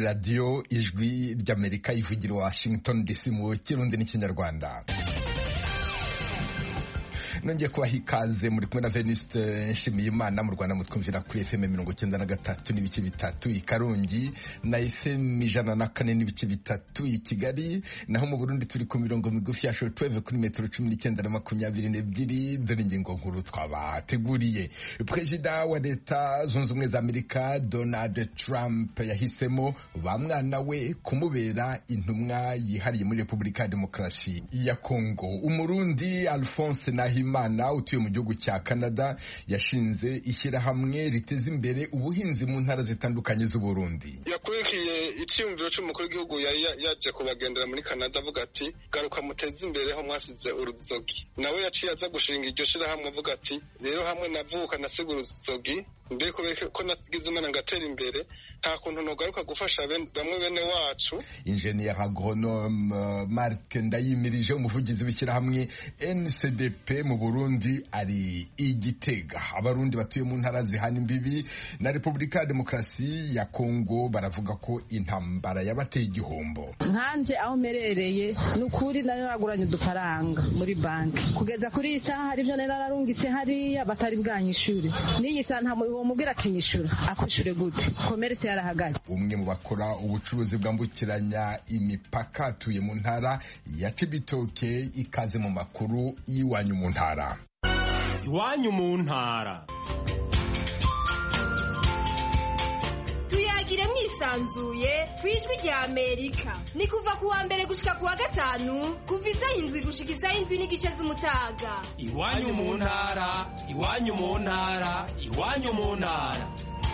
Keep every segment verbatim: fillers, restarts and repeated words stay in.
radiyo ijwi ry'Amerika ivugira Washington D C mu Kirundi n'Ikinyarwanda. Nongeye kubaha ikaze muri kumwe na Venuste Nshimiyimana. Mu Rwanda mutwumvira kuri F M mirongo icyenda na gatatu n'ibice bitatu i Karongi na F M ijana na kane n'ibice bitatu i Kigali, naho mu Burundi turi ku mirongo migufi ya shortwave kuri metero cumi n'icyenda na makumyabiri n'ebyiri. Dore ingingo nkuru twabateguriye. Perezida wa Leta Zunze Ubumwe za Amerika Donald Trump yahisemo ba mwana we kumubera intumwa yihariye muri Repubulika ya Demokarasi ya Kongo. Umurundi Alphonse Nahimana Imana utuye mu gihugu cya Canada yashinze ishyirahamwe riteza imbere ubuhinzi mu ntara zitandukanye z'u Burundi. Yakurikiye icyumviro cy'umukuru w'igihugu yaje kubagendera muri Canada avuga ati garuka muteze imbere ho mwasize uruzogi. Nawe yaciye aza gushinga iryo shyirahamwe avuga ati rero hamwe navuka nasigura uruzogi mbere ko nagize Imana ngatera imbere nta kuntu nogaruka gufasha bamwe bene wacu. Ingenieur agronome Marc Ndayimirije umuvugizi w'ishyirahamwe N C D P mu Burundi ari igitega. Abarundi batuye mu ntara zihana imbibi na Repubulika ya Demokarasi ya Kongo baravuga ko intambara yabateye igihombo. Nkanje aho merereye n'ukuri nari naraguranye udufaranga muri banki kugeza kuri iyi saha hari byo nari nararungitse hariya batari bwanyishure n'iyi saha nta uwo mubwira kinyishura akwishure gute commerce yarahagaze. Umwe mu bakora ubucuruzi bwambukiranya imipaka atuye mu ntara ya Cibitoke. Ikaze mu makuru y'iwanyu mu ntara. Iwanyu mu ntara tuyagire mwisanzuye kwijwi rya Amerika. Ni kuva ku wa mbere gushika ku wa gatanu kuva isaha indwi gushika isaha indwi n'igice z'umutaga. Iwanyu mu ntara, iwanyu mu ntara, iwanyu mu ntara.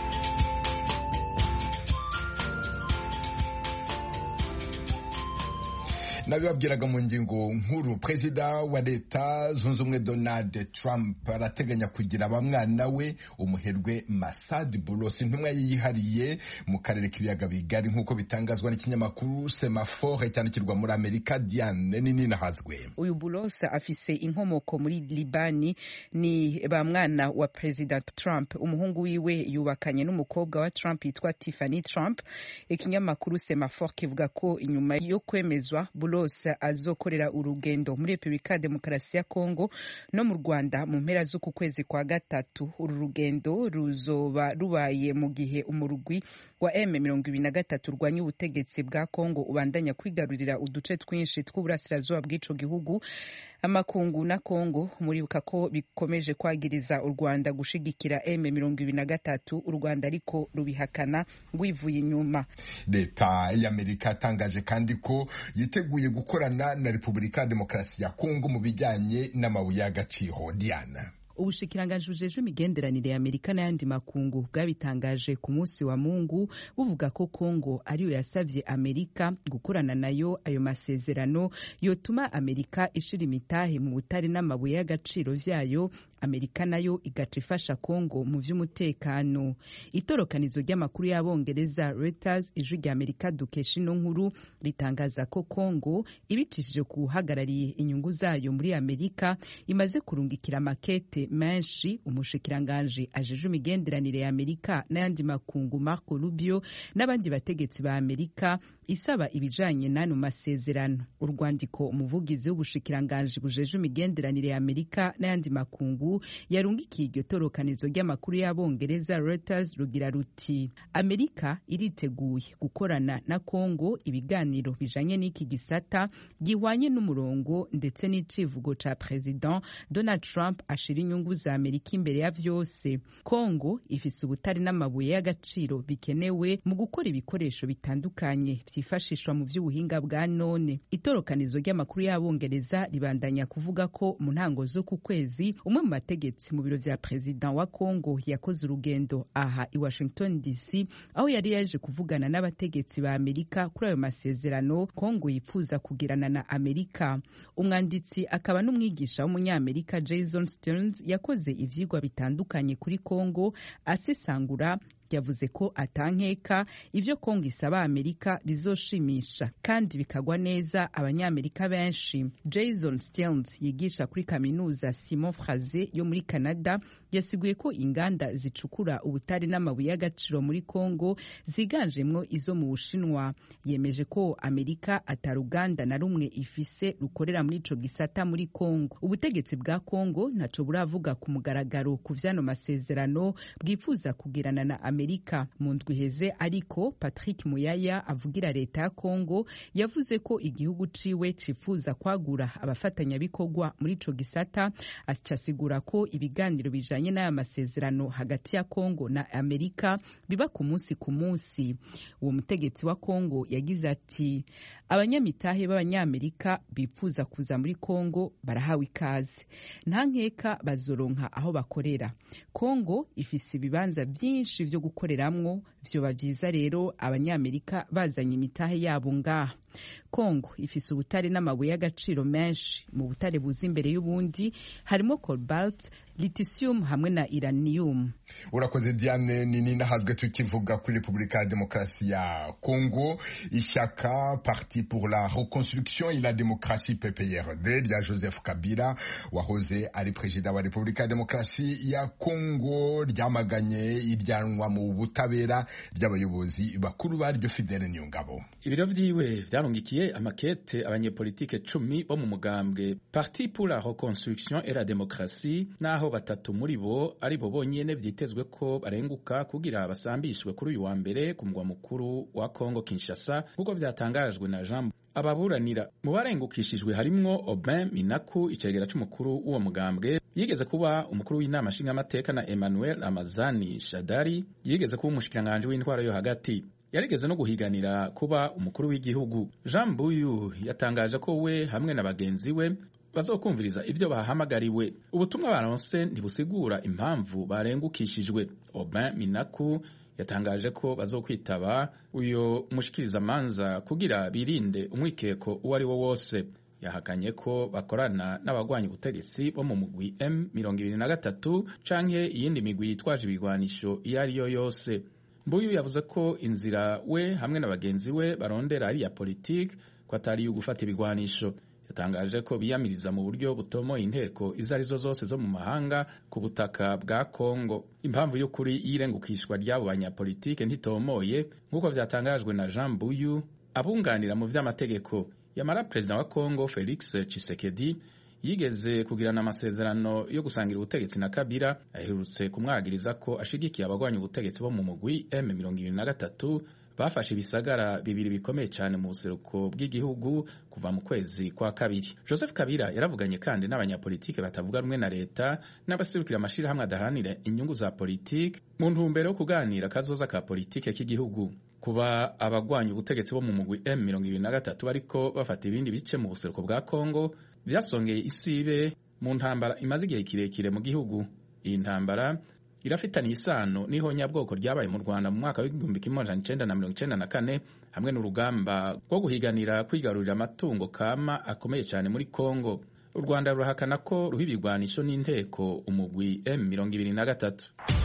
Nabibabwiraga mu ngingo nkuru. Perezida wa Leta Zunze Ubumwe Donald Trump arateganya kugira abamwana we umuherwe Masad Boulos intumwa yihariye mu karere k'ibiyaga bigari nk'uko bitangazwa n'ikinyamakuru Semaphore cyandikirwa muri Amerika. Diane nini nahazwe. Uyu Boulos afise inkomoko muri Libani, ni ba mwana wa President Trump. Umuhungu wiwe yubakanye n'umukobwa wa Trump yitwa Tiffany Trump. Ikinyamakuru Semaphore kivuga ko inyuma yo kwemezwa Boulos azokorera urugendo muri Repubulika ya Demokarasi ya Kongo no mu Rwanda mu mpera z'uku kwezi kwa gatatu. Uru rugendo ruzoba rubaye mu gihe umurugwi wa M mirongo ibiri na gatatu rwanya ubutegetsi bwa Kongo ubandanya kwigarurira uduce twinshi tw'uburasirazuba bw'ico gihugu. Amakungu na Kongo muribuka ko bikomeje kwagiriza u Rwanda gushigikira M mirongo ibiri na gatatu, u Rwanda ariko rubihakana rwivuye inyuma. Leta y'Amerika yatangaje kandi ko yiteguye gukorana na Repubulika ya Demokarasi ya Kongo mu bijyanye n'amabuye y'agaciro. Diana. Ubushikiranganje bujejwe imigenderanire ya Amerika n'ayandi makungu bwabitangaje ku munsi wa Mungu buvuga ko Kongo ariyo yasavye Amerika gukorana nayo ayo masezerano yotuma Amerika ishira imitahe mu butari n'amabuye y'agaciro vyayo, Amerika nayo igaca ifasha Kongo mu vy'umutekano. Itorokanizo ry'amakuru y'Abongereza Reuters ijwi rya Amerika dukesha ino nkuru ritangaza ko Kongo ibicishije kuhagarariye inyungu zayo muri Amerika imaze kurungikira makete menshi umushikiranganje ajeje imigenderanire ya Amerika n'ayandi makungu Marco Rubio n'abandi bategetsi ba Amerika isaba ibijanye n'ano masezerano. Urwandiko umuvugizi w'ubushikiranganje bujeje imigenderanire ya Amerika n'ayandi makungu yarungikiye iryo torokanizo ry'amakuru y'Abongereza Reuters rugira ruti Amerika iriteguye gukorana na Kongo ibiganiro bijanye n'iki gisata gihwanye n'umurongo ndetse n'icivugo ca President Donald Trump ashira inyungu za Amerika imbere ya vyose. Kongo ifise ubutari n'amabuye y'agaciro bikenewe mu gukora ibikoresho bitandukanye vyifashishwa mu vy'ubuhinga bwa none. Itorokanizo ry'amakuru y'Abongereza ribandanya kuvuga ko mu ntango zo ku kwezi umwe mu bategetsi mu biro vya President wa Kongo yakoze urugendo aha i Washington D C aho yari yaje kuvugana n'abategetsi ba Amerika kuri ayo masezerano Kongo yipfuza kugirana na Amerika. Umwanditsi akaba n'umwigisha w'umunyamerika Jason Stearns yakoze ivyigwa bitandukanye kuri Kongo asesangura yavuze ko atankeka ivyo Kongo isaba Amerika bizoshimisha kandi bikagwa neza abanyamerika benshi. Jason Stearns yigisha kuri kaminuza Simon Fraser yo muri Canada yasiguye ko inganda zicukura ubutare n'amabuye y'agaciro muri Kongo ziganjemwo izo mu Bushinwa. Yemeje ko Amerika ataruganda na rumwe ifise rukorera muri ico gisata muri Kongo. Ubutegetsi bwa Kongo naco buravuga ku mugaragaro ku vyano masezerano bwifuza kugirana na Amerika. Mu ndwi heze ariko Patrick Muyaya avugira leta ya Kongo yavuze ko igihugu ciwe cifuza kwagura abafatanyabikorwa muri ico gisata, acasigura ko ibiganiro bijanye n'aya masezerano hagati ya Kongo na Amerika biba ku munsi ku munsi. Uwo mutegetsi wa Kongo yagize ati abanyamitahe b'abanyamerika bifuza kuza muri Kongo barahawe ikaze, nta nkeka bazoronka aho bakorera. Kongo ifise ibibanza byinshi vyo gukoreramwo, vyoba vyiza rero abanyamerika bazanye imitahe yabo ngaha. Kongo ifise ubutare n'amabuye y'agaciro menshi. Mu butare buza imbere y'ubundi harimo cobalt, lithium hamwe na uranium. Urakoze Diane. Nini nahazwe tukivuga kuri Republika ya Demokarasi ya Kongo, ishyaka Parti pour la Reconstruction et la Démocratie P P R D rya Joseph Kabila wahoze ari perezida wa Republika ya Demokarasi ya Kongo ryamaganye iryanwa mu butabera ry'abayobozi bakuru baryo. Fidele Nyungabo. Ibiro vyiwe vyarungikiye amakete abanyepolitike cumi bo mu mugambwe Parti pour la Reconstruction et la Démocratie, naho batatu muri bo ari bo bonyene vyitezwe ko barenguka kugira basambishwe kuri uyu wa mbere ku mugwa mukuru wa Kongo Kinshasa, kuko vyatangajwe na Jean. Ababuranira mu barengukishijwe harimwo Aubin Minaku, icegera c'umukuru w'uwo mugambwe, yigeze kuba umukuru w'inama nshingamateka, na Emmanuel Amazani Shadari yigeze kuba umushikiranganje w'intwaro yo hagati, yarigeze no guhiganira kuba umukuru w'igihugu. Jean Mbuyu yatangaje ko we hamwe na bagenzi we bazokumviriza ivyo bahamagariwe. Ubutumwa baronse ntibusigura impamvu barengukishijwe. Aubin Minaku yatangaje ko bazokwitaba uyo mushikiriza manza kugira birinde umwikeko uwo ari wo wose. Yahakanye ko bakorana n'abagwanya ubutegetsi bo mu mugwi M mirongo ibiri na gatatu canke iyindi migwi yitwaje ibigwanisho iyo ari yo yose. Mbuyu yavuze ko inzira we hamwe na bagenzi we barondera ari ya politike, ko atari yo gufata ibigwanisho. Yatangaje ko biyamiriza mu buryo butomoye inteko izo arizo zose zo mu mahanga ku butaka bwa Kongo. Impamvu y'ukuri y'irengukishwa ry'abo banyapolitike ntitomoye nk'uko vyatangajwe na Jean Mbuyu abunganira mu vy'amategeko. Yamara perezida wa Kongo Felix Tshisekedi yigeze kugirana amasezerano yo gusangira ubutegetsi na Kabila, aherutse kumwagiriza ko ashigikiye abagwanya ubutegetsi bo mu mugwi M mirongo ibiri na gatatu bafashe ibisagara bibiri bikomeye cyane mu buseruko bw'igihugu kuva mu kwezi kwa kabiri. Joseph Kabila yaravuganye kandi n'abanyapolitike batavuga rumwe na leta n'abasirukira amashirahamwe adaharanira inyungu za politike mu ntumbero yo kuganira kazoza ka politike k'igihugu. Kuba abagwanya ubutegetsi bo mu mugwi M mirongo ibiri na gatatu bariko bafata ibindi bice mu buseruko bwa Kongo vyasongeye isibe mu ntambara imaze igihe kirekire mu gihugu. Iyi ntambara irafitanye isano n'ihonyabwoko ryabaye mu Rwanda mu mwaka w'igihumbi kimwe amajana icenda na mirongo icenda na kane hamwe n'urugamba rwo guhiganira kwigarurira amatungo kama akomeye cyane muri Kongo. U Rwanda rurahakana ko ruha ibigwanisho n'inteko umugwi M mirongo ibiri na gatatu.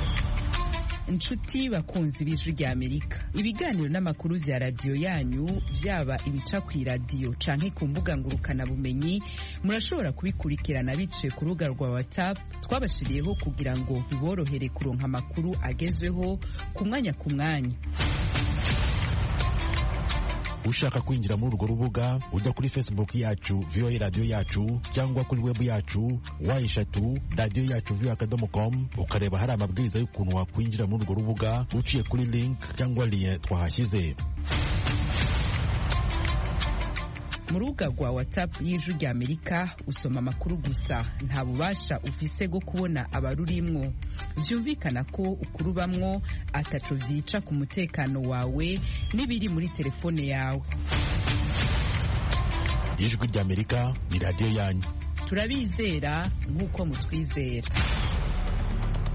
Inshuti bakunzi b'Ijwi rya Amerika, ibiganiro n'amakuru vya radio yanyu vyaba ibica ku radio canke ku mbuga ngurukana bumenyi murashobora kubikurikirana bice ku rubuga rwa WhatsApp twabashiriyeho kugira ngo biborohere kuronka amakuru agezweho ku mwanya ku mwanya. Ushaka kwinjira muri urwo rubuga ujya kuri Facebook yacu V O A Radio yacu cyangwa kuri web yacu wa eshatu radio yacu v o a akadomo com ukareba hari amabwiriza y'ukuntu wakwinjira muri urwo rubuga uciye kuri link cyangwa lien twahashyize. Mu rubuga rwa WhatsApp y'Ijwi rya Amerika usoma amakuru gusa, nta bubasha ufise bwo kubona abarurimwo. Vyumvikana ko ukurubamwo ataco vyica ku mutekano wawe n'ibiri muri telefone yawe. Ijwi rya Amerika ni radio yanyu. Turabizera nk'uko mutwizera.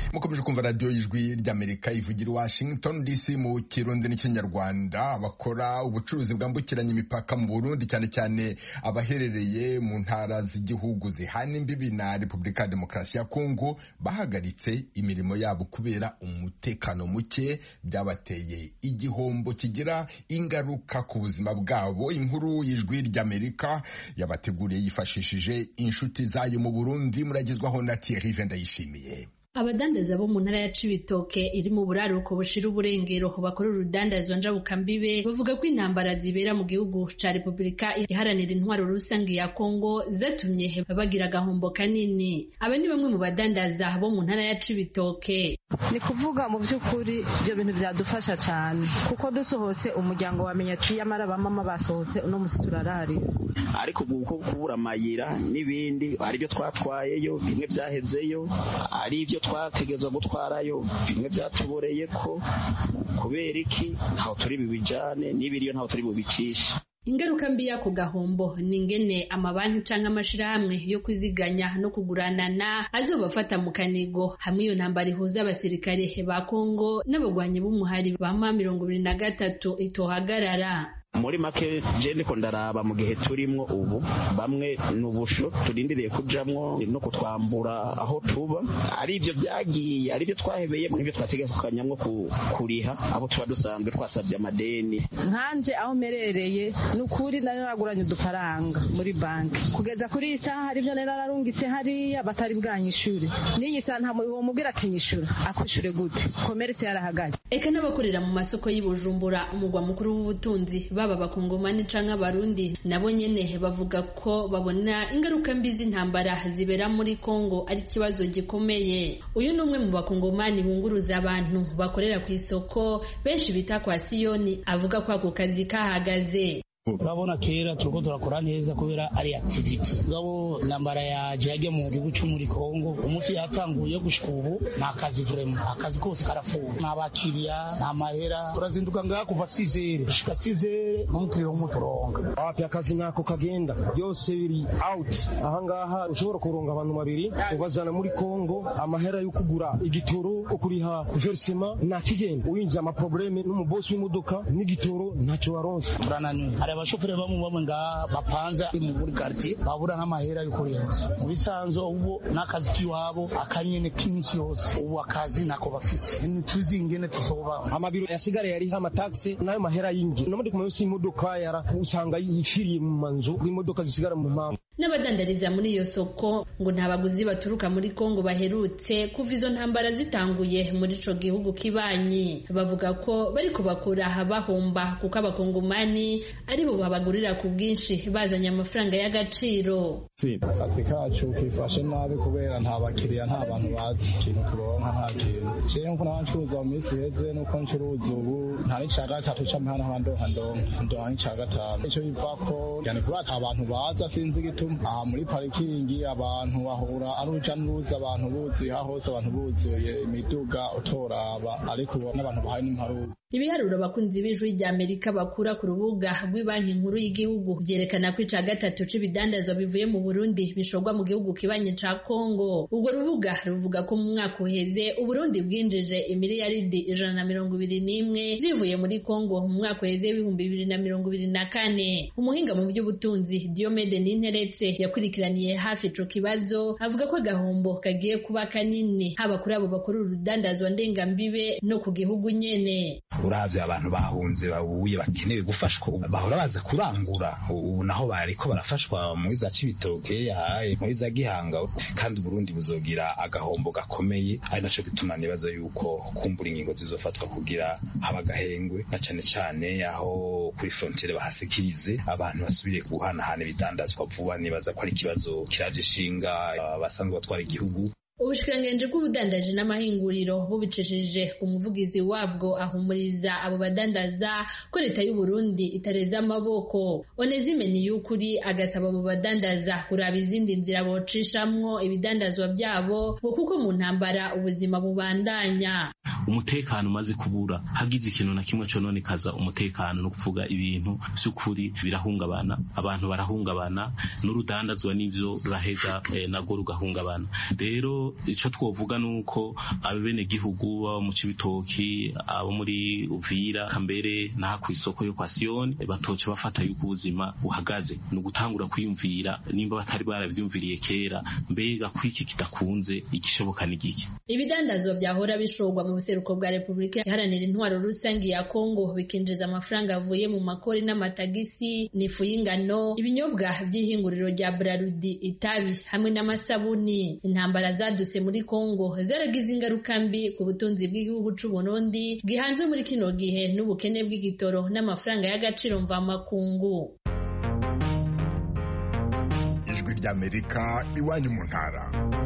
mukomeje kumva radiyo y'ijwi ry'Amerika ivugira Washington D C mu Kirundi n'ikinyarwanda. Abakora ubucuruzi bwambukiranya imipaka mu Burundi cyane cyane abaherereye mu ntara z'igihugu zihana imbibi na Repubulika ya Demokarasi ya Kongo bahagaritse imirimo yabo kubera umutekano muke, byabateye igihombo kigira ingaruka ku buzima bwabo. Inkuru y'ijwi ry'Amerika yabateguriye yifashishije inshuti zayo mu Burundi, muragezwaho na Thierry Vendayishimiye. Abadandaza bo mu ntara ya Cibitoke iri mu buraruko bushira uburengero bakora urudandazwa njabukambibe bavuga ko intambara zibera mu gihugu ca Repubulika iharanira intwaro rusange ya Kongo zatumye bagira agahombo kanini. Aba ni bamwe mu badandaza bo mu ntara ya Cibitoke. Ni kuvuga mu by'ukuri ibyo bintu byadufasha cyane kuko dusohotse umuryango wamenya tuyamara bamama basohotse uno musi turarari, ariko kuko kubura amayira n'ibindi ari byo twatwayeyo bimwe byahezeyo, ari ibyo twategezwa gutwarayo bimwe byatuboreye ko kubera iki ntaho turi bibijane n'ibiriyo ntaho turi bubicishe. Ingaruka mbi y'ako gahombo ni ingene amabanki canke amashirahamwe yo kwiziganya no kuguranana azobafata mu kanigo hamwe iyo ntambara ihuza abasirikare ba Kongo n'abagwanyi b'umuhari ba M mirongo ibiri na gatatu itohagarara. Muri make je ndiko ndaraba mu gihe turimwo ubu bamwe n'ubusho turindiriye kujamwo no kutwambura aho tuba, ari ivyo byagiye ari byo twahebeye mu byo twategekanyamwo kuriha abo tuba dusanzwe twasabye amadeni. Nkanje aho merereye n'ukuri nari naraguranye udufaranga muri banki kugeza kuri isaha hari byo nari nararungitse hariya batari bwanyishure, n'iyi saha nta uwo mubwira atinyishura akwishure gute commerce yarahagaye. Eka n'abakorera mu masoko y'Ibujumbura umugwa mukuru w'ubutunzi baba bakongomani canke abarundi nabo nyene bavuga ko babona ingaruka mbi z'intambara zibera muri Kongo ari kibazo gikomeye. Uyu numwe mu bakongomani bunguruza abantu bakorera ku isoko benshi bita kwa Siyoni avuga ko ako kazi kahagaze. Urabona kera turiko turakora neza kubera ari activity ngabo nambara ya jage mu gihugu cyo muri Kongo umufi yatanguye gushika ubu nta kazi vraiment akazi kose karafuwe n'abakiriya nta mahera turazinduka ngaha kuva six heures gushika six heures n'umukiriya w'umuturonga api akazi nako kagenda byose biri out aha ngaha ushobora kuronga abantu babiri ubazana muri Kongo amahera yo kugura igitoro ukuriha versement nta kigenda uyinja ama problème n'umubosi w'imodoka n'igitoro ntacyo waronse turananywe. Abashoferi bamwe bamwe nga bapanza mu muri quartier babura n'amahera yo kurenza mu bisanzo ubu n'akazi kiwabo akanyene kinshi yose ubu akazi nako bafite ni tuzingene tuzoba amabiro yasigare yari hama taxi nayo mahera yingi no muri kumwe imodoka yara usanga yifiriye mu manzo imodoka zisigara mu mpamvu. N'abadandariza muri iyo soko ngo nta baguzi baturuka muri Kongo baherutse kuva izo ntambara zitanguye muri ico gihugu kibanyi. Bavuga ko bari kubakura bahomba kuko abakongomani ari bo babagurira ku bwinshi bazanye amafaranga y'agaciro. Ati kacu kifashe nabi kubera nta bakiriya nta bantu bazi ikintu turonka nta kintu. Cyo nko nacuruza mu minsi heze nuko ncuruza ubu nta n'ica gatatu c'amahana hando hando ndo n'ica gatanu. Ico bivako cyane kuba abantu baza sinzi gitu aha muri parikingi abantu bahura ari uruja n'uruza abantu buzuye aho hose abantu buzuye imiduga utoraba ariko n'abantu bahaye n'imparuka. Ibiharuro bakunzi b'ijwi ry'Amerika bakura ku rubuga rw'ibanki nkuru y'igihugu byerekana ko ica gatatu c'ibidandazwa bivuye mu Burundi bishogwa mu gihugu kibanye ca Kongo. Ubwo rubuga ruvuga ko mu mwaka uheze Uburundi bwinjije imiliyaridi ijana na mirongo ibiri n'imwe zivuye muri Kongo mu mwaka uheze w'ibihumbi bibiri na mirongo ibiri na kane. Umuhinga mu by'ubutunzi Diomede Ninteretse yakurikiraniye hafi ico kibazo avuga ko agahombo kagiye kuba kanini haba kuri abo bakora urudandazwa ndengambibe no ku gihugu nyene. Uravye abantu bahunze babuye bakenewe gufashwa bahora baza kurangura ubu naho bariko barafashwa muri za Cibitoke yahaye muri za Gihanga kandi Burundi buzogira agahombo gakomeye ari naco gituma nibaza yuko kumbura ingingo zizofatwa kugira haba gahengwe na cane cane aho kuri frontiere bahasikirize abantu basubire guhanahana ibidandazwa vuba. Nibaza ko ari ikibazo kiraje shinga basanzwe batwara igihugu. Ubushikiranganji bw'ubudandaji n'amahinguriro bubicishije ku muvugizi wabwo ahumuriza abo badandaza ko leta y'u Burundi itareza amaboko. Onezime Niyukuri agasaba abo badandaza kuraba izindi nzira bocishamwo ibidandazwa byabo kuko mu ntambara ubuzima bubandanya. Umutekano umaze kubura hagize ikintu na kimwe cyo none kaza umutekano no kuvuga ibintu by'ukuri birahungabana, abantu barahungabana n'urudandazwa n'ivyo raheza eh, nago rugahungabana. Rero rero ico twovuga nuko abene gihugu baba mu Cibitoki abo muri Uvira Kambere na ku isoko yo kwa Sioni batoce bafata yuko ubuzima buhagaze no gutangura kwiyumvira nimba batari baravyumviriye kera mbega kwiki kidakunze igishoboka n'igiki. Ibidandazwa byahora bishogwa mu buseruko bwa Republika Iharanira Intwaro Rusange ya Kongo bikinjiza amafaranga avuye mu makori n'amatagisi n'ifu y'ingano ibinyobwa by'ihinguriro rya Brarudi itabi hamwe n'amasabuni. Intambara zaduse muri Kongo zaragize ingaruka mbi ku butunzi bw'igihugu c'u Burundi gihanzwe muri kino gihe n'ubukene bw'igitoro n'amafaranga y'agaciro mva makungu. Ijwi ry'Amerika iwanyu mu ntara.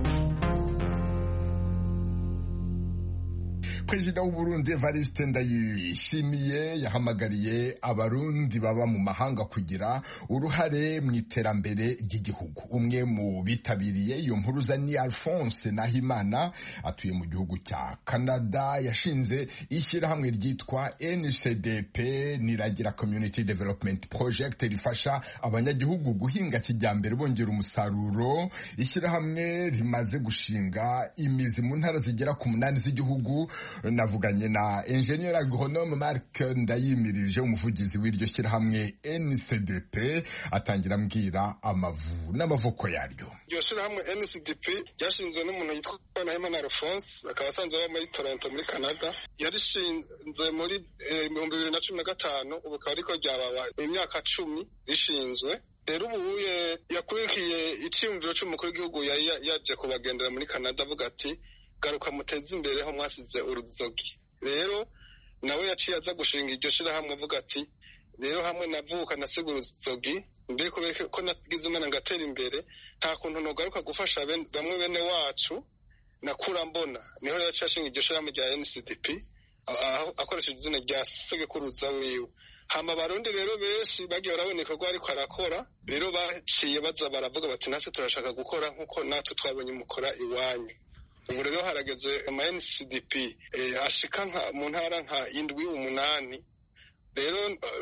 Perezida w'u Burundi Evariste Ndayishimiye yahamagariye abarundi baba mu mahanga kugira uruhare mu iterambere ry'igihugu. Umwe mu bitabiriye iyo mpuruza ni Alphonse Nahimana atuye mu gihugu cya Canada, yashinze ishyirahamwe ryitwa N C D P Niragira Community Development Project rifasha abanyagihugu guhinga kijyambere bongera umusaruro. Ishyirahamwe rimaze gushinga imizi mu ntara zigera ku munani z'igihugu. Navuganye na Engineer Agronome Marc Ndayimirije umuvugizi w'iryo shyirahamwe N C D P atangira ambwira amavu n'amavuko yaryo. Iryo shyirahamwe N C D P ryashinzwe n'umuntu yitwa Nahimana Alphonse akaba asanzwe aba muri Toronto muri Canada. Yarishinze muri ibihumbi bibiri na cumi na gatanu ubu akaba ariko ryababa imyaka cumi rishinzwe. Rero ubu yakurikiye icyumviro cy'umukuru w'igihugu yaje kubagendera muri Canada avuga ati garuka muteze imbere ho mwasize uruzogi. Rero nawe yaciye aza gushinga iryo shirahamwe avuga ati rero hamwe navuka nasiga uruzogi mbe kubera ko nagize imana ngatera imbere nta kuntu nogaruka gufasha bamwe bene wacu nakura mbona. Niho yaciye ashinga iryo shirahamwe rya N C D P akoresheje izina rya segekuruza wiwe. Hama barundi rero benshi bagiye baraboneka ko ariko arakora, rero baciye baza baravuga bati natwe turashaka gukora nkuko natwe twabonye mukora iwanyu. Ubu rero harageze ama N C D P ashika mu ntara nka indwi umunani. Rero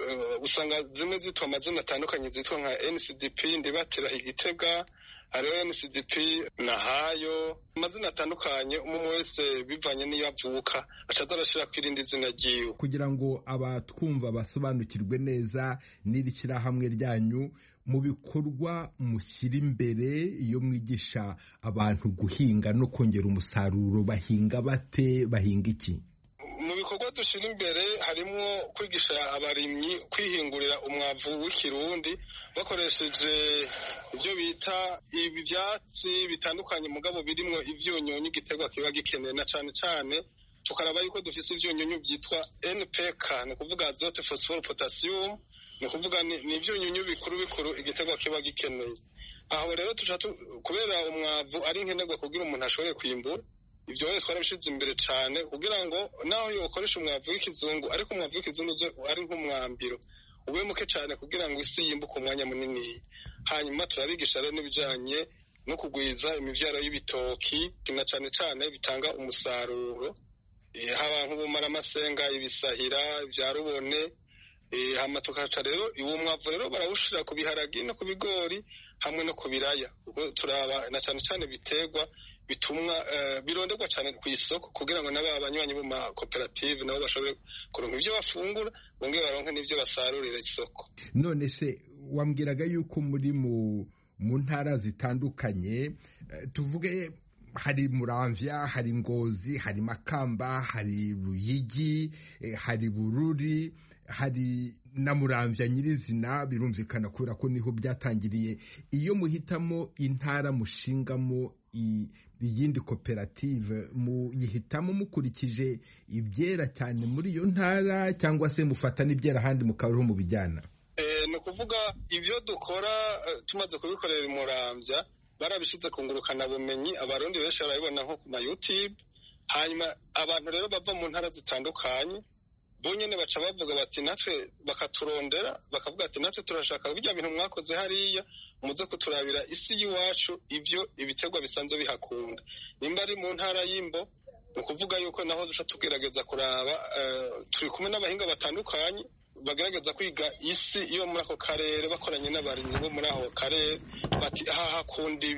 usanga zimwe zitwa amazina atandukanye zitwa nka N C D P Ndibatira Igitega, hariho N C D P Nahayo, amazina atandukanye umwe wese bivanye n'iyo avuka acaza arashira kwirindi zina ryiwe. Kugira ngo abatwumva basobanukirwe neza n'iri shyirahamwe ryanyu mu bikorwa mushyira imbere iyo mwigisha abantu guhinga no kongera umusaruro, bahinga bate, bahinga iki? Mu bikorwa dushira imbere harimo kwigisha abarimyi kwihingurira umwavu w'ikirundi bakoresheje ibyo bita ibyatsi bitandukanye mugabo birimo ivyunyunyu igiterwa kiba gikeneye, na cane cane tukaraba yuko dufise ivyunyunyu byitwa N P K ni kuvuga azote phosphore potassium, ni kuvuga ni ivyunyunyu bikuru bikuru igiterwa kiba gikeneye. Aho rero tuca kubera umwavu ari nkenerwa kugira umuntu ashobore kwimbura. Ibyo wese twarabishize imbere cyane kugira ngo naho yokoresha umwavu w'ikizungu ariko umwavu w'ikizungu ari nk'umwambiro ube muke cyane kugira ngo isi yimbuke umwanya munini. Hanyuma turabigisha rero n'ibijanye no kugwiza imivyaro y'ibitoki na cyane cyane bitanga umusaruro, haba nk'ubumara amasenga, ibisahira, bya rubone. Hama tukaca rero uwo mwavu rero barawushira ku biharagi no ku bigori hamwe no ku biraya. Turaba na cyane cyane biterwa bitumwa uh, bironderwa cyane ku isoko kugira ngo naba abanywanyi bo ma cooperative nabo bashobore kuronka ibyo bafungura bonge baronka n'ibyo basarurira isoko. None se wambwiraga yuko muri mu mu ntara zitandukanye, uh, tuvuge hari Muramvya, hari Ngozi, hari Makamba, hari Ruyigi, eh, hari Bururi, hari na Muramvya nyirizina birumvikana kubera ko niho byatangiriye. Iyo muhitamo intara mushingamo iyindi koperative muyihitamo mukurikije ibyera cyane muri iyo ntara cyangwa se mufata n'ibyera ahandi mukabariho mu bijyana? Eh, ni ukuvuga ibyo dukora tumaze kubikorera Muramvya barabishize ku ngurukana bumenyi, abarundi benshi barabibona nko ku ma YouTube. Hanyuma abantu rero bava mu ntara zitandukanye bonyene baca bavuga bati natwe bakaturondera bakavuga ati natwe turashaka bijya bintu mwakoze hariya muze kuturabira isi y'iwacu ibyo ibiterwa bisanzwe bihakunda. Nimba ari mu ntara y'Imbo ni ukuvuga yuko naho duca tugerageza kuraba uh, turi kumwe n'abahinga batandukanye bagerageza kwiga isi iyo muri ako karere bakoranye n'abarimyi bo muri ako karere bati aha hakunda ibi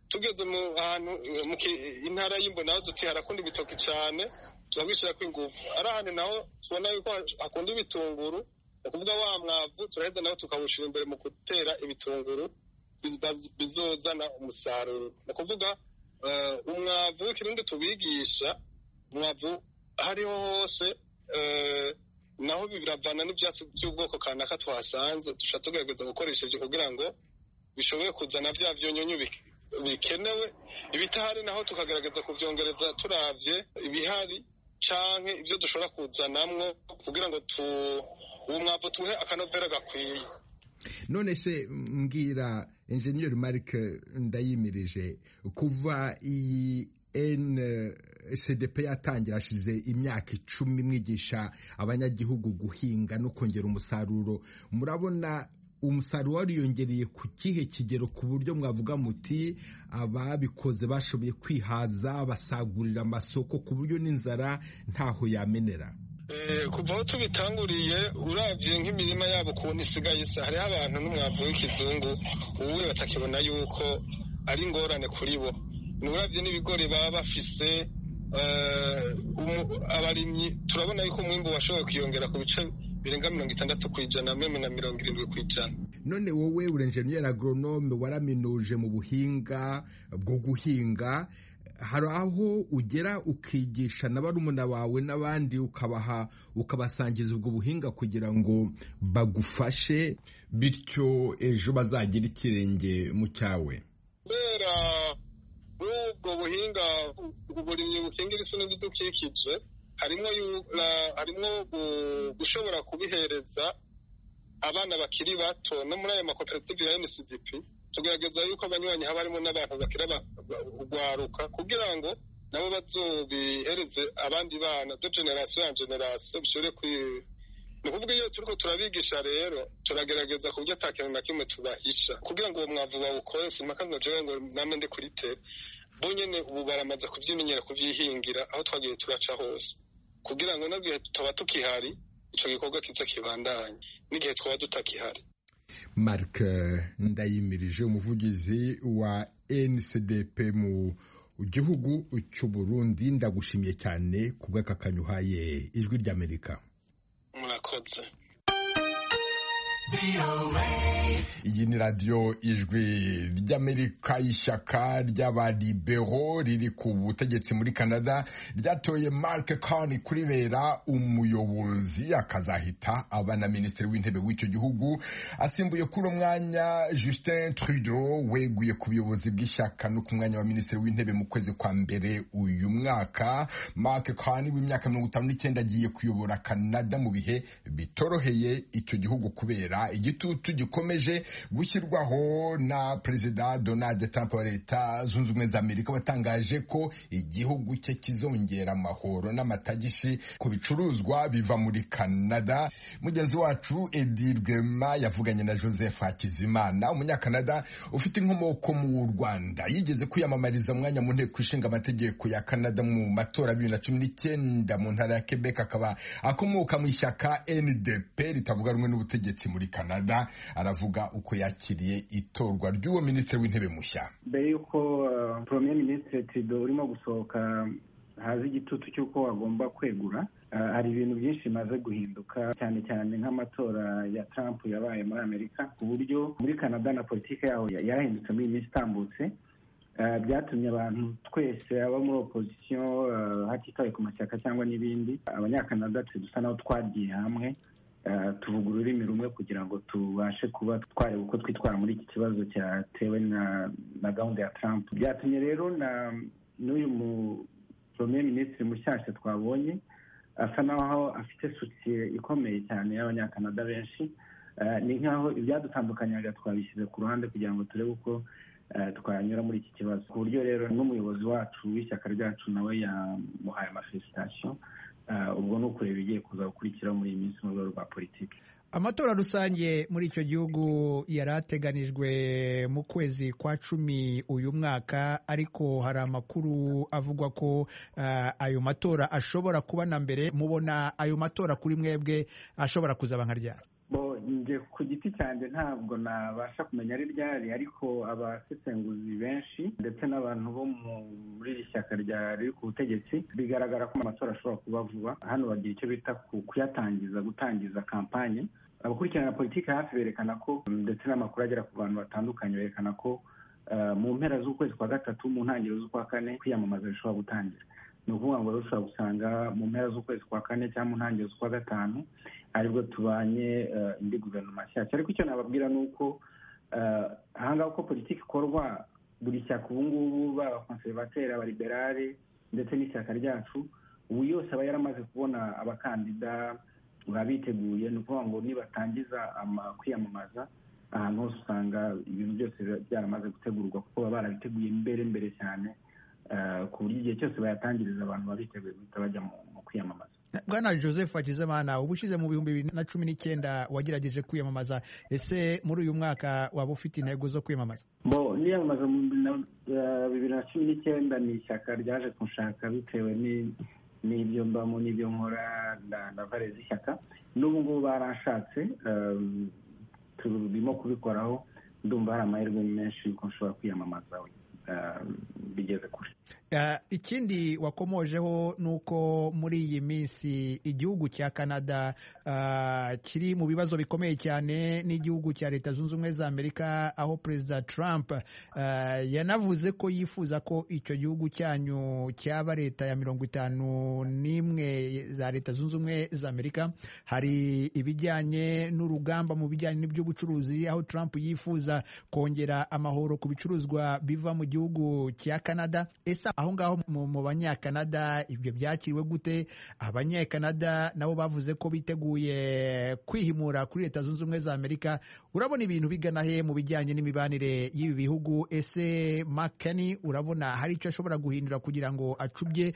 tugeze mu ahantu mu intara y'Imbo naho duti harakunda ibitoki cyane turabishira ko ingufu ari ahantu naho tubona yuko hakunda ibitunguru ukuvuga wa mwavu turaheza naho tukawushira imbere mu gutera ibitunguru bizozana umusaruro ukuvuga uh, umwavu w'ikirundi tubigisha umwavu hariho hose uh, naho biravana n'ibyatsi by'ubwoko kanaka twasanze dusha tugerageza gukoresha ibyo kugira ngo bishoboye kuzana vya vyonyonyo bikenewe ibitahari naho tukagerageza kuvyongereza turavye ibihari canke ivyo dushobora kuzanamwo kugira ngo tu uwo mwavu tuhe akanovera gakwiye. None se mbwira Engineer Marc Ndayimirije kuva iyi N C D P yatangira ashize imyaka icumi mwigisha abanyagihugu guhinga no kongera umusaruro, murabona umusaruro wariyongereye ku kihe kigero ku buryo mwavuga muti ababikoze bashoboye kwihaza basagurira amasoko ku buryo n'inzara ntaho yamenera? Kuva aho tubitanguriye uravye nk'imirima yabo kubona isigaye isa hariho abantu n'umwavu w'ikizungu ubuye batakibona yuko ari ingorane kuri bo. Nuravye n'ibigori baba bafise abarimyi turabona yuko umwimbu washoboye kwiyongera ku bice birenga mirongo itandatu kw'ijana meme na mirongo irindwi kw'ijana. None wowe uri engineer agronome waraminuje mu buhinga bwo guhinga, hari aho ugera ukigisha na barumuna bawe n'abandi ukabaha ukabasangiza ubwo buhinga kugira ngo bagufashe bityo ejo bazagira ikirenge mu cyawe? Bera ubwo buhinga uburimyi bukingira isi n'ibidukikije harimo harimo gushobora kubihereza abana bakiri bato no muri ayo makoperative ya N C D P tugerageza yuko abanywanyi haba harimo n'abantu bakira bagwaruka kugira ngo nabo bazobihereze abandi bana de generation en generation bishobore kwi ni kuvuga iyo turiko turabigisha rero turagerageza ku buryo atakintu na kimwe tubahisha kugira ngo uwo mwavu bawukore simpaka ngo jewe ngo name ndi kuri tere bo nyene ubu baramaze kuvyimenyera kuvyihingira aho twagiye turaca hose kugira ngo nabwiye tuba tukihari ico gikorwa kiza kibandanye n'igihe twaba tutakihari. Marc Ndayimirije umuvugizi wa N C D P mu gihugu cy'u Burundi, ndagushimiye cyane kubw'aka kanyuhaye ijwi ry'Amerika. Murakoze. Iyi ni radio ijwi ry'Amerika. Ishyaka ry'abalibero riri ku butegetsi muri Canada ryatoye Mark Carney kuribera umuyobozi, akazahita aba na minisitiri w'intebe w'icyo gihugu asimbuye kuri umwanya Justin Trudeau weguye ku buyobozi bw'ishyaka no ku mwanya wa minisitiri w'intebe mu kwezi kwa mbere uyu mwaka. Mark Carney w'imyaka mirongo itanu n'icyenda agiye kuyobora Canada mu bihe bitoroheye icyo gihugu kubera igitutu gikomeje gushyirwaho na Perezida Donald Trump wa Leta Zunze Ubumwe za Amerika watangaje ko igihugu cye kizongera amahoro n'amatagishi ku bicuruzwa biva muri Canada. Mugenzi wacu Edi Rwema yavuganye na Joseph Hakizimana, umunyakanada ufite inkomoko mu Rwanda, yigeze kwiyamamariza umwanya mu nteko ishinga amategeko ya Canada mu matora bibiri na cumi n'icyenda mu ntara ya Quebec, akaba akomoka mu ishyaka N D P ritavuga rumwe n'ubutegetsi muri Canada. Aravuga uko yakiriye itorwa ry'uwo minisitiri w'intebe mushya. Mbere yuko uh, Premier Ministre Trudeau urimo gusohoka hazi igitutu cy'uko agomba kwegura, uh, hari ibintu byinshi bimaze guhinduka, cyane cyane nk'amatora ya Trump yabaye muri Amerika, ku buryo muri Canada na politike yaho yarahindutse muri iminsi itambutse. Uh, byatumye abantu twese aba muri opposition uh, hatitaye ku mashyaka cyangwa n'ibindi, abanyakanada dusa naho twagiye hamwe Uh, tuvuga ururimi rumwe kugira ngo tubashe kuba twareba uko twitwara muri iki kibazo cyatewe na na gahunda ya Trump. Byatumye rero na n'uyu mu Premier Ministre mushyashya twabonye asa naho afite soutien ikomeye cyane y'abanyakanada benshi. Uh, ni nkaho ibyadutandukanyaga twabishyize ku ruhande kugira ngo turebe uko uh, twanyura muri iki kibazo, ku buryo rero n'umuyobozi wacu w'ishyaka ryacu nawe yamuhaye amafelicitation. Uh, ubwo ni ukureba ibigiye kuza gukurikira muri iyi minsi mu rwego rwa politiki. Amatora rusange muri icyo gihugu yari ateganijwe mu kwezi kwa cumi uyu mwaka, ariko hari amakuru avugwa ko uh, ayo matora ashobora kuba na mbere. Mubona ayo matora kuri mwebwe ashobora kuzaba nka ryari? Bo nje ku giti cyanjye yanjye ntabwo nabasha kumenya ari ryari, ariko abasesenguzi benshi ndetse n'abantu bo muri iri shyaka riri ku butegetsi bigaragara ko amatora ashobora kuba vuba. Hano bagira icyo bita kuyatangiza gutangiza kampanye. Abakurikirana politiki hafi berekana ko, ndetse n'amakuru agera ku bantu batandukanye berekana ko mu mpera z'ukwezi kwa gatatu mu ntangiriro z'ukwa kane kwiyamamaza bishobora gutangira. Ni ukuvuga ngo ushobora gusanga mu mpera z'ukwezi kwa kane cyangwa mu ntangiriro z'ukwa gatanu aribwo tubanye indi guverinoma nshyashya. Ariko icyo nababwira ni uko ahangaha uko politiki ikorwa, buri shyaka ubu ngubu baba konservateri, abaliberale ndetse n'ishyaka ryacu, ubu yose aba yaramaze kubona abakandida baba biteguye. Ni ukuvuga ngo nibatangiza kwiyamamaza ahantu hose usanga ibintu byose byaramaze gutegurwa, kuko baba barabiteguye mbere mbere cyane, ku buryo igihe cyose bayatangiriza abantu baba biteguye guhita bajya mu kwiyamamaza. Bwana Joseph Hakizimana, ubushize mu bihumbi bibiri na cumi n'icyenda wagerageje kwiyamamaza, ese muri uyu mwaka waba ufite intego zo kwiyamamaza? Bo niyamamaza mu bibiri na cumi n'icyenda ni ishyaka ryaje kunshaka bitewe n'ibyo mbamo n'ibyo nkora na vare z'ishyaka. N'ubu ngubu baranshatse, turimo kubikoraho, ndumva hari amahirwe menshi yuko nshobora kwiyamamaza bigeze kure. Ikindi wakomojeho ni uko muri iyi minsi igihugu cya Canada kiri mu bibazo bikomeye cyane n'igihugu cya Leta Zunze Ubumwe za Amerika, aho Perezida Trump yanavuze ko yifuza ko icyo gihugu cyanyu cyaba leta ya mirongo itanu n'imwe za Leta Zunze Ubumwe za Amerika. Hari ibijyanye n'urugamba mu bijyanye n'iby'ubucuruzi, aho Trump yifuza kongera amahoro ku bicuruzwa biva mu gihugu cya Canada. Ese aho ngaho mu banyakanada ibyo byakiriwe gute? Abanyakanada nabo bavuze ko biteguye kwihimura kuri Leta Zunze Ubumwe za Amerika. Urabona ibintu bigana he mu bijyanye n'imibanire y'ibi bihugu? Ese Makani urabona hari icyo ashobora guhindura kugira ngo acubye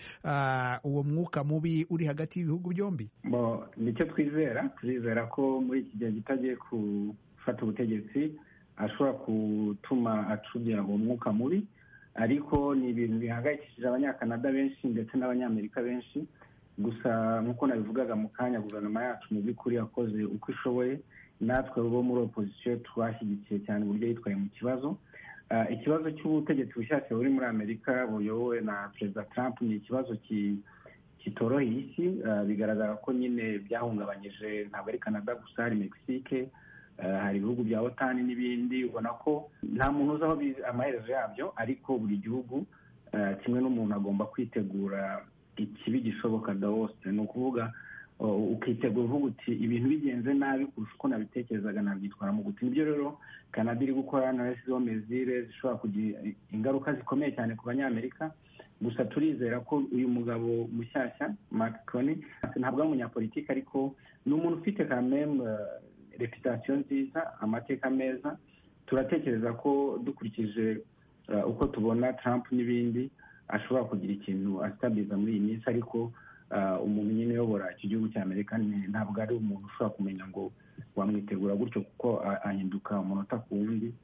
uwo mwuka mubi uri hagati y'ibihugu byombi? Nicyo twizera, turizera ko muri iki gihe gitagiye gufata ubutegetsi ashobora gutuma acubya uwo mwuka mubi, ariko ni ibintu bihangayikishije abanyakanada benshi ndetse n'abanyamerika benshi. Gusa nk'uko nabivugaga mu kanya, guverinoma yacu mu by'ukuri yakoze uko ishoboye. Natwe bo muri opozisiyo twashyigikiye cyane uburyo yitwaye mu kibazo. Ikibazo cy'ubutegetsi bushyashya buri muri Amerika buyobowe na Perezida Trump ni ikibazo kitoroheye isi. Bigaragara ko nyine byahungabanyije ntabwo ari Canada gusa, hari Mexique, hari ibihugu bya otani n'ibindi. Ubona ko nta muntu uzi aho amaherezo yabyo, ariko buri gihugu kimwe n'umuntu agomba kwitegura ikibi gishoboka hose. Ni ukuvuga ukitegura uvuga uti ibintu bigenze nabi kurusha uko nabitekerezaga nabyitwaramo gute. Nibyo rero Canada iri gukora na resizo mezire zishobora kugira ingaruka zikomeye cyane ku banyamerika. Gusa turizera ko uyu mugabo mushyashya Macron ntabwo ari umunyapolitiki, ariko ni umuntu ufite kameme reputation nziza, amateka meza. Turatekereza ko dukurikije uko tubona Trump n'ibindi ashobora kugira ikintu asitabiza muri iyi minsi, ariko umuntu nyine uyobora iki gihugu cya Amerika ntabwo ari umuntu ushobora kumenya ngo wamwitegura gutyo, kuko ahinduka umunota ku wundi.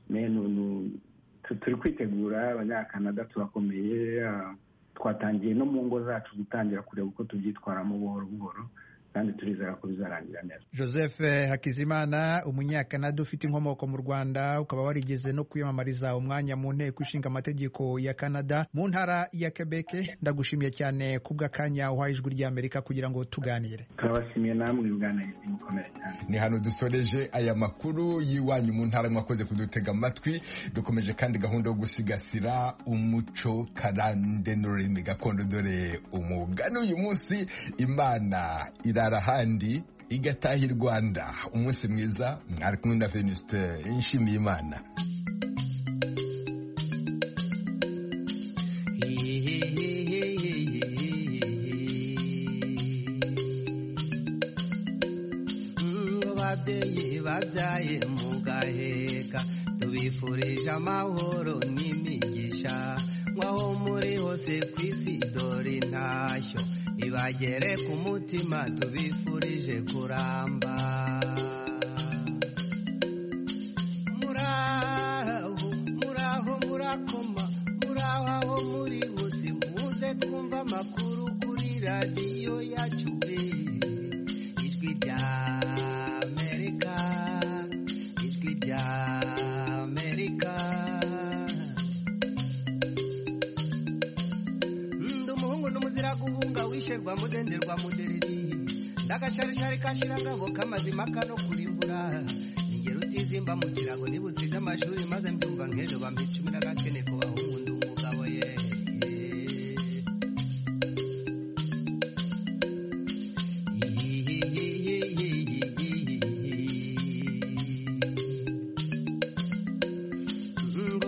Turi kwitegura, abanyakanada turakomeye, twatangiye no mu ngo zacu gutangira kureba uko tubyitwaramo buhoro buhoro, kandi turizera ko bizarangira neza. Joseph Hakizimana, umunyakanada ufite inkomoko mu Rwanda, ukaba warigeze no kwiyamamariza umwanya mu nteko ishinga amategeko ya Canada mu ntara ya Quebec. Ndagushimiye cyane kubw'akanya uhaye ijwi ry'Amerika kugira ngo tuganire. Turabashimiye namwe, uganiriza mukomere cyane. Ni hano dusoreje aya makuru y'iwanyu mu ntara, mwakoze kudutega amatwi. Dukomeje kandi gahunda yo gusigasira umuco karande n'ururimi gakondo. Dore umugani uyu munsi, Imana irara ahandi igataha i Rwanda. Umunsi mwiza, mwari kumwe na Venuste Nshimiyimana. Babyeyi babyaye mugaheka, tubifurije amahoro n'imigisha, mwaho muri hose ku isi dore intashyo ibagere ku mutima, tubifurije kuramba. Muraho muraho murakoma, muraho aho muri hose, muze twumva amakuru kuri radiyo yacu, ijwi rya Amerika musherwa mudenderwa mudereri ndagacarishari kashirangabo kamazima kano kurimbura ningero utizimba mu kirago nibutsize amashuri maze mbyumva nk'ejo bampa icumi n'agakene ko